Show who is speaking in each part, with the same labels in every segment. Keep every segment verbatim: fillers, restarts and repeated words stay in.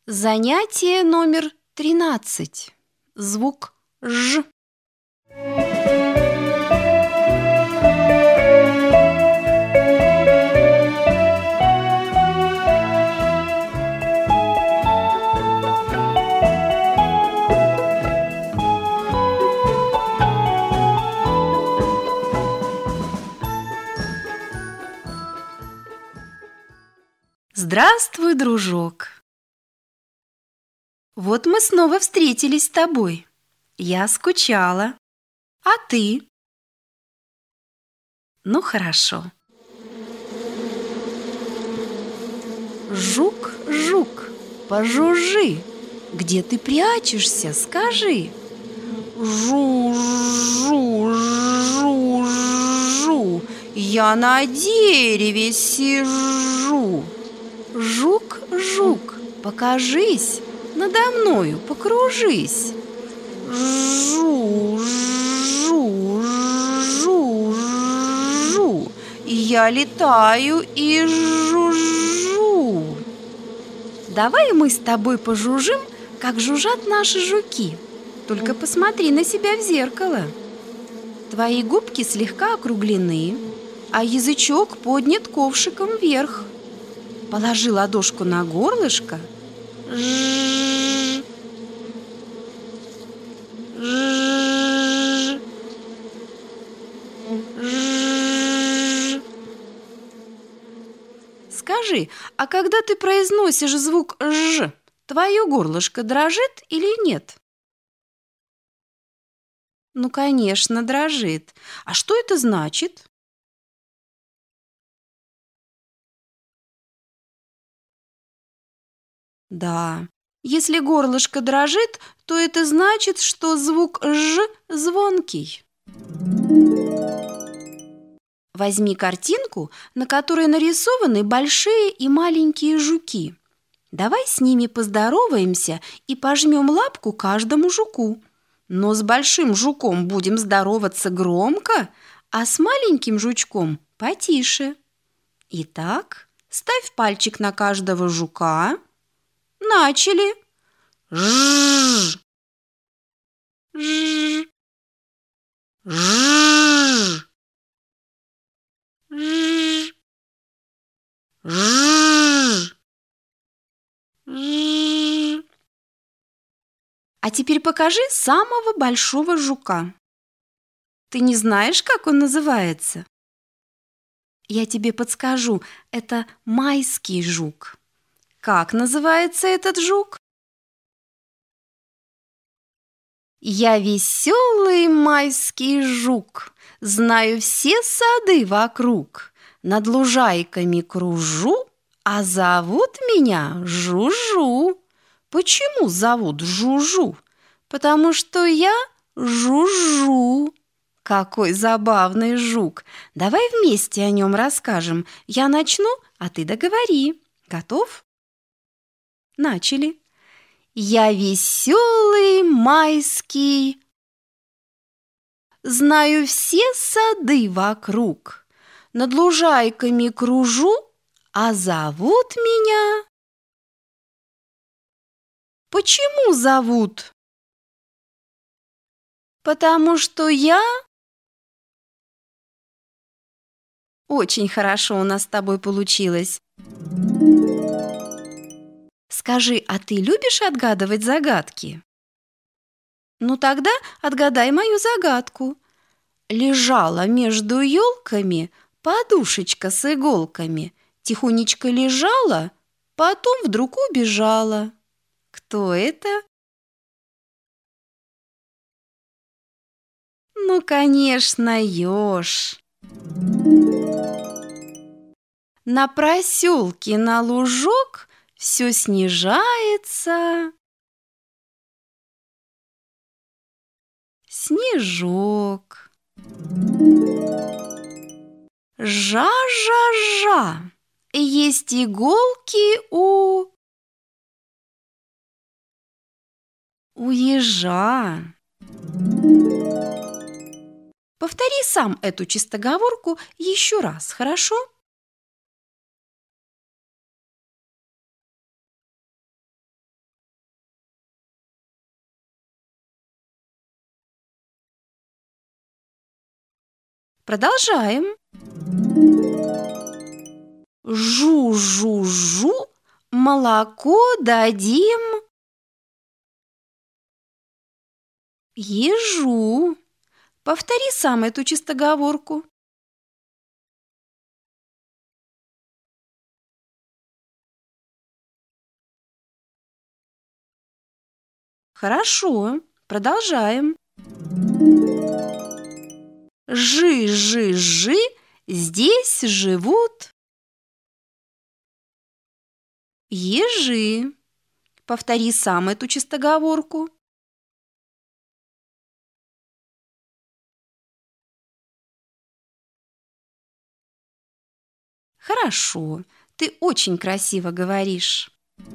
Speaker 1: Занятие номер тринадцать. Звук «ж». Здравствуй, дружок! Вот мы снова встретились с тобой. Я скучала. А ты? Ну, хорошо. Жук, жук, пожужжи. Где ты прячешься, скажи. Жу, жу, жу, жу. Я на дереве сижу. Жук, жук, покажись, надо мною покружись. Жу, жу, жу, жу. Я летаю и жужжу. Давай мы с тобой пожужжим, как жужжат наши жуки. Только посмотри на себя в зеркало. Твои губки слегка округлены, а язычок поднят ковшиком вверх. Положи ладошку на горлышко. Ж, ж, ж. Скажи, а когда ты произносишь звук «ж», твое горлышко дрожит или нет? Ну, конечно, дрожит. А что это значит? Да, если горлышко дрожит, то это значит, что звук «ж» звонкий. Возьми картинку, на которой нарисованы большие и маленькие жуки. Давай с ними поздороваемся и пожмем лапку каждому жуку. Но с большим жуком будем здороваться громко, а с маленьким жучком потише. Итак, ставь пальчик на каждого жука. Начали. Ж, ж, ж, ж, ж, ж. А теперь покажи самого большого жука. Ты не знаешь, как он называется? Я тебе подскажу. Это майский жук. Как называется этот жук? Я веселый майский жук, знаю все сады вокруг, над лужайками кружу, а зовут меня Жужу. Почему зовут Жужу? Потому что я жужжу. Какой забавный жук! Давай вместе о нем расскажем. Я начну, а ты договори. Готов? Начали. Я веселый майский, знаю все сады вокруг, над лужайками кружу, а зовут меня... Почему зовут? Потому что я... Очень хорошо у нас с тобой получилось. Скажи, а ты любишь отгадывать загадки? Ну тогда отгадай мою загадку. Лежала между елками подушечка с иголками. Тихонечко лежала, потом вдруг убежала. Кто это? Ну, конечно, еж. На проселке на лужок все снижается снежок. Жа-жа-жа, есть иголки у... у ежа. Повтори сам эту чистоговорку еще раз, хорошо? Продолжаем. Жу-жу-жу, молоко дадим ежу. Повтори сам эту чистоговорку. Хорошо, продолжаем. Жи-жи-жи, здесь живут ежи. Повтори сам эту чистоговорку. Хорошо, ты очень красиво говоришь.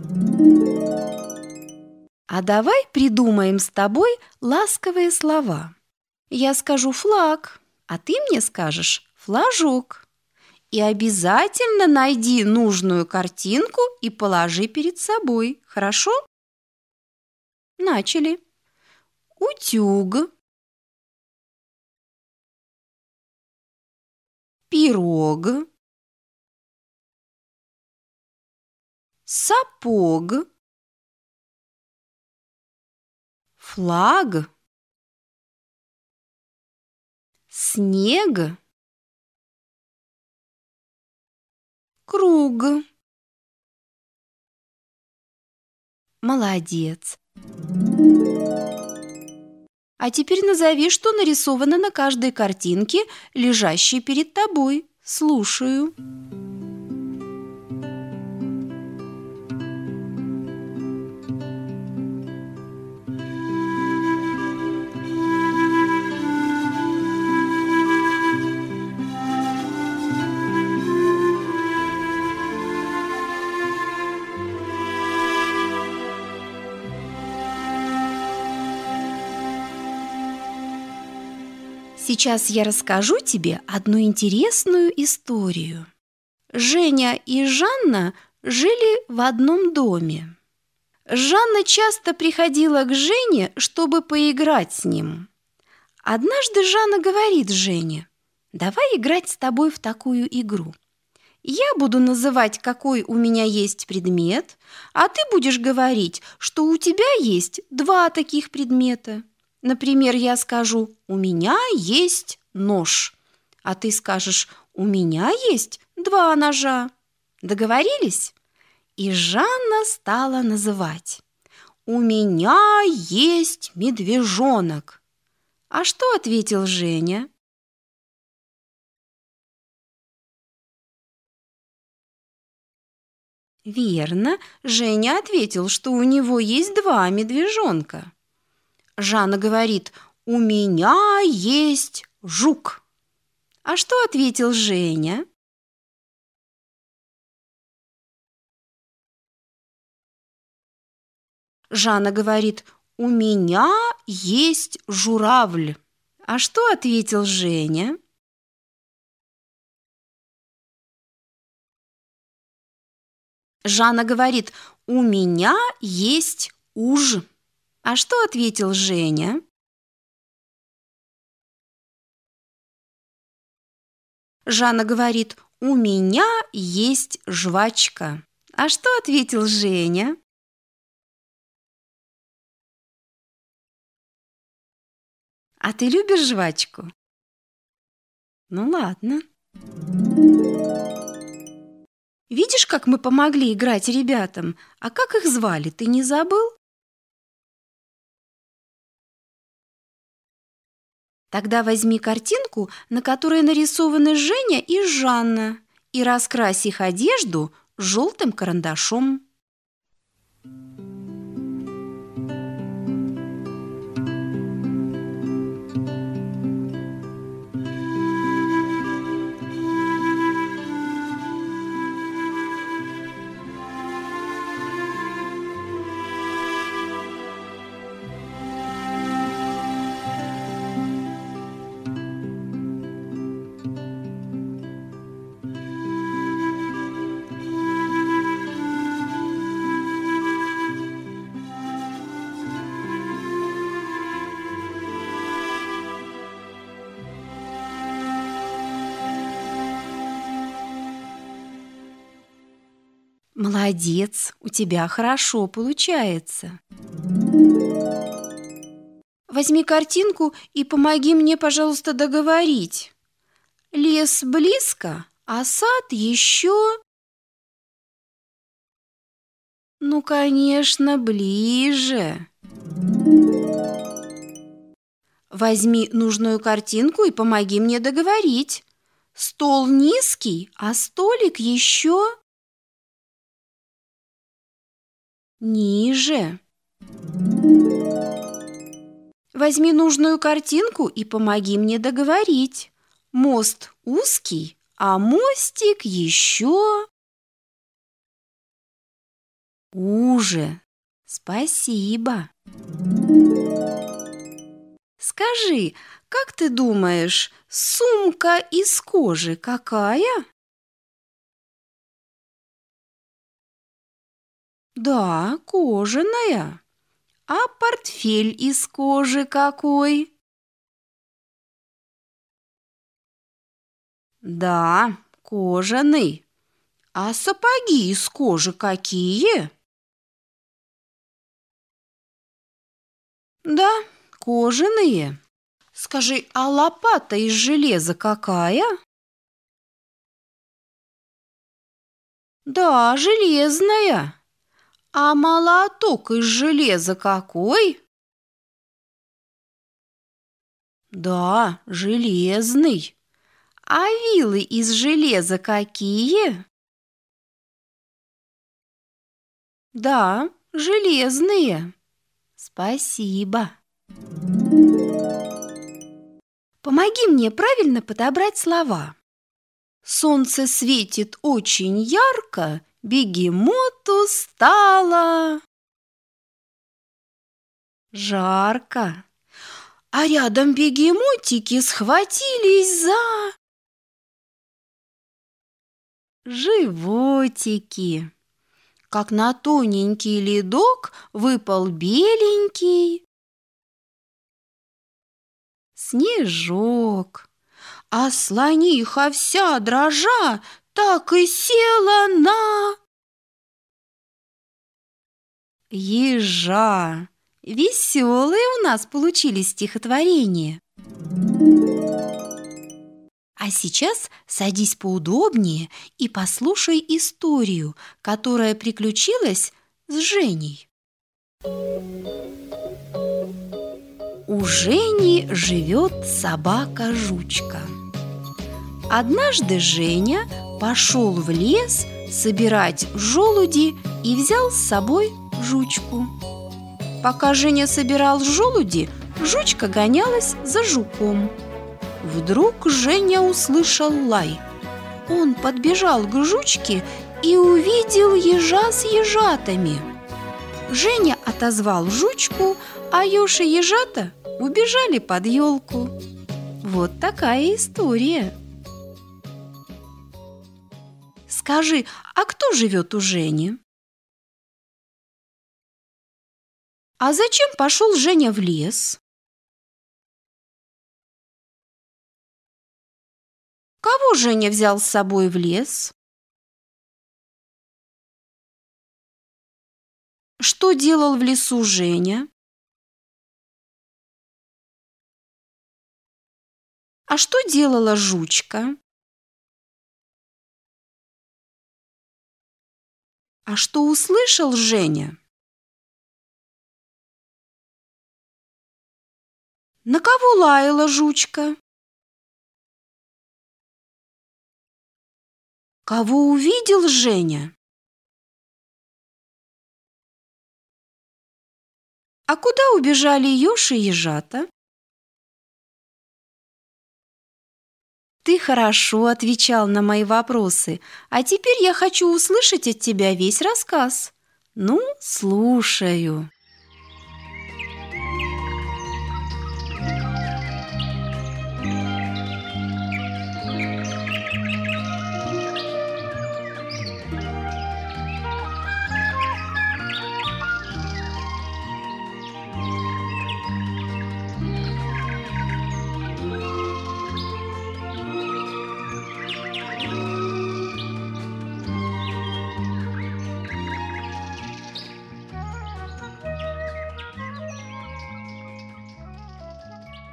Speaker 1: А давай придумаем с тобой ласковые слова. Я скажу флаг, а ты мне скажешь флажок. И обязательно найди нужную картинку и положи перед собой. Хорошо? Начали. Утюг, пирог, сапог, флаг, снег, круг. Молодец. А теперь назови, что нарисовано на каждой картинке, лежащей перед тобой. Слушаю. Сейчас я расскажу тебе одну интересную историю. Женя и Жанна жили в одном доме. Жанна часто приходила к Жене, чтобы поиграть с ним. Однажды Жанна говорит Жене: «Давай играть с тобой в такую игру. Я буду называть, какой у меня есть предмет, а ты будешь говорить, что у тебя есть два таких предмета. Например, я скажу: «У меня есть нож», а ты скажешь: «У меня есть два ножа». Договорились? И Жанна стала называть: «У меня есть медвежонок». А что ответил Женя? Верно, Женя ответил, что у него есть два медвежонка. Жанна говорит: «У меня есть жук». А что ответил Женя? Жанна говорит: «У меня есть журавль». А что ответил Женя? Жанна говорит: «У меня есть уж». А что ответил Женя? Жанна говорит: «У меня есть жвачка». А что ответил Женя? А ты любишь жвачку? Ну ладно. Видишь, как мы помогли играть ребятам? А как их звали, ты не забыл? Тогда возьми картинку, на которой нарисованы Женя и Жанна, и раскрась их одежду желтым карандашом. Молодец, у тебя хорошо получается. Возьми картинку и помоги мне, пожалуйста, договорить. Лес близко, а сад еще... Ну, конечно, ближе. Возьми нужную картинку и помоги мне договорить. Стол низкий, а столик еще... ниже. Возьми нужную картинку и помоги мне договорить. Мост узкий, а мостик еще... уже. Спасибо. Скажи, как ты думаешь, сумка из кожи какая? Да, кожаная. А портфель из кожи какой? Да, кожаный. А сапоги из кожи какие? Да, кожаные. Скажи, а лопата из железа какая? Да, железная. А молоток из железа какой? Да, железный. А вилы из железа какие? Да, железные. Спасибо. Помоги мне правильно подобрать слова. Солнце светит очень ярко, бегемоту стало жарко. А рядом бегемотики схватились за животики. Как на тоненький ледок выпал беленький снежок. А слониха вся дрожа так и села на ежа. Веселые у нас получились стихотворения. А сейчас садись поудобнее и послушай историю, которая приключилась с Женей. У Жени живет собака-жучка. Однажды Женя пошел в лес собирать желуди и взял с собой жучку. Пока Женя собирал желуди, жучка гонялась за жуком. Вдруг Женя услышал лай. Он подбежал к жучке и увидел ежа с ежатами. Женя отозвал жучку, а еж и ежата убежали под елку. Вот такая история. Скажи, а кто живет у Жени? А зачем пошел Женя в лес? Кого Женя взял с собой в лес? Что делал в лесу Женя? А что делала жучка? А что услышал Женя? На кого лаяла жучка? Кого увидел Женя? А куда убежали еж и ежата? Ты хорошо отвечал на мои вопросы, а теперь я хочу услышать от тебя весь рассказ. Ну, слушаю.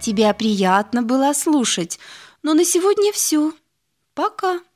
Speaker 1: Тебя приятно было слушать, но на сегодня все. Пока.